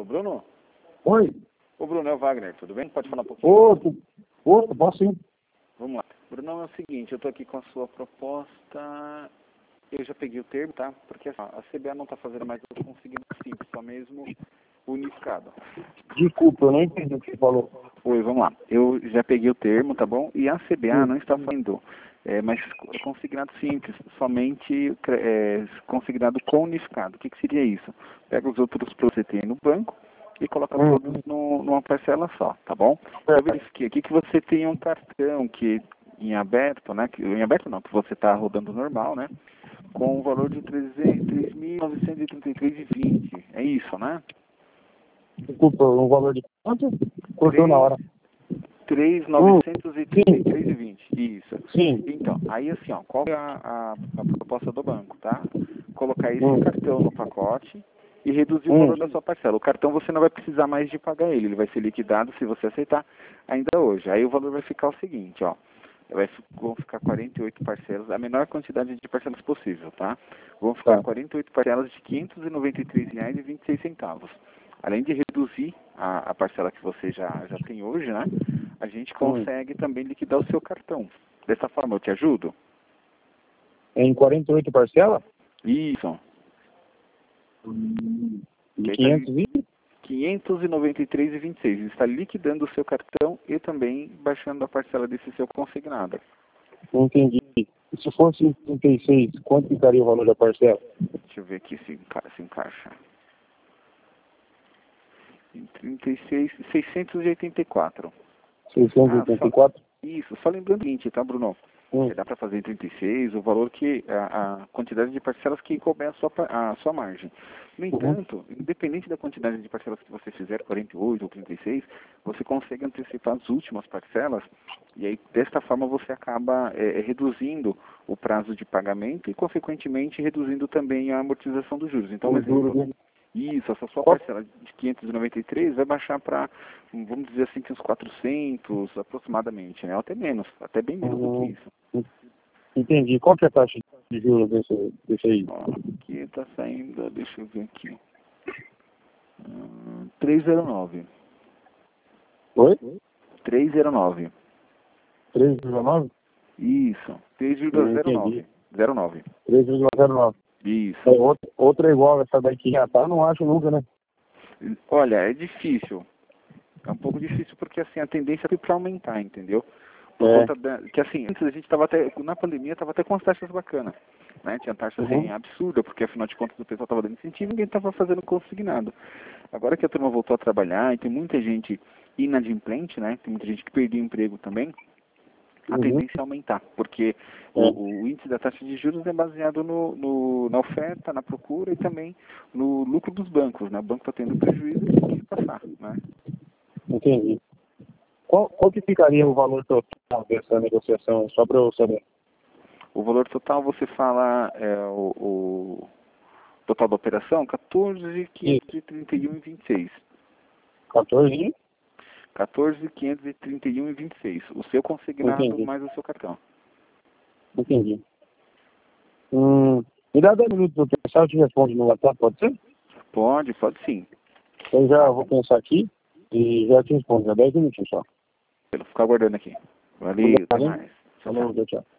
Bruno? Oi. Ô, Bruno, é o Wagner, tudo bem? Pode falar um pouquinho? Posso sim. Vamos lá. Bruno, é o seguinte, eu estou aqui com a sua proposta, eu já peguei o termo, tá? Porque a CBA não está fazendo mais o consignado simples, só mesmo unificado. Desculpa, eu não entendi o que você falou. Oi, vamos lá. Eu já peguei o termo, tá bom? E a CBA não está fazendo mais consignado simples, somente consignado com unificado. O que seria isso? Pega os outros que você tem no banco e coloca todos numa parcela só, tá bom? Eu verifiquei aqui que você tem um cartão que em aberto, né? Em aberto não, que você está rodando normal, né? Com um valor de 3.933,20. É isso, né? Desculpa, o valor de quanto? Cortou na hora. 3.933,20. Isso. Sim. Então, aí assim, ó, qual é a proposta do banco, tá? Colocar esse cartão no pacote e reduzir o valor da sua parcela. O cartão você não vai precisar mais de pagar ele vai ser liquidado se você aceitar ainda hoje. Aí o valor vai ficar o seguinte, ó. Vão ficar 48 parcelas, a menor quantidade de parcelas possível, tá? Vão ficar 48 parcelas de R$ 593,26. Além de reduzir a parcela que você já tem hoje, né? A gente consegue também liquidar o seu cartão. Dessa forma, eu te ajudo? Em 48 parcelas? Isso. De 593,26. Está liquidando o seu cartão e também baixando a parcela desse seu consignado. Não entendi. E se fosse em 36, quanto ficaria o valor da parcela? Deixa eu ver aqui se encaixa. Em 36, 684. 684? Isso, só lembrando o seguinte, tá, Bruno? Dá para fazer em 36, o valor que, a quantidade de parcelas que couber a sua margem. No entanto, independente da quantidade de parcelas que você fizer, 48 ou 36, você consegue antecipar as últimas parcelas e aí, desta forma, você acaba reduzindo o prazo de pagamento e, consequentemente, reduzindo também a amortização dos juros. Então, isso, essa sua parcela de 593 vai baixar para, vamos dizer assim, que uns 400 aproximadamente, né? Ou até menos, até bem menos do que isso. Entendi. Qual que é a taxa de juros desse aí? Ó, aqui está saindo, deixa eu ver aqui, 309. Oi? 309. 3,9? Isso, 3,09. 09. 3,09. Isso. Outra igual essa daqui já tá, não acho nunca, né? Olha, é difícil. É um pouco difícil porque assim a tendência é para aumentar, entendeu? Por conta que assim, antes a gente estava até, na pandemia, estava até com as taxas bacanas. Né? Tinha taxa assim, absurda, porque afinal de contas o pessoal estava dando incentivo e ninguém estava fazendo consignado. Agora que a turma voltou a trabalhar e tem muita gente inadimplente, né? Tem muita gente que perdeu o emprego também, a tendência é aumentar, porque o índice da taxa de juros é baseado na oferta, na procura e também no lucro dos bancos, né? O banco está tendo prejuízo e tem que passar, né? Entendi. Qual que ficaria o valor total dessa negociação, só para eu saber? O valor total, você fala, o total da operação, 14.531,26. 14? 14.531,26. O seu consignado mais o seu cartão. Entendi. Me dá 10 minutos para pensar, eu te respondo no WhatsApp, pode ser? Pode sim. Eu já vou pensar aqui e já te respondo, já 10 minutinhos só. Vou ficar aguardando aqui. Valeu, até mais. Falou, tchau.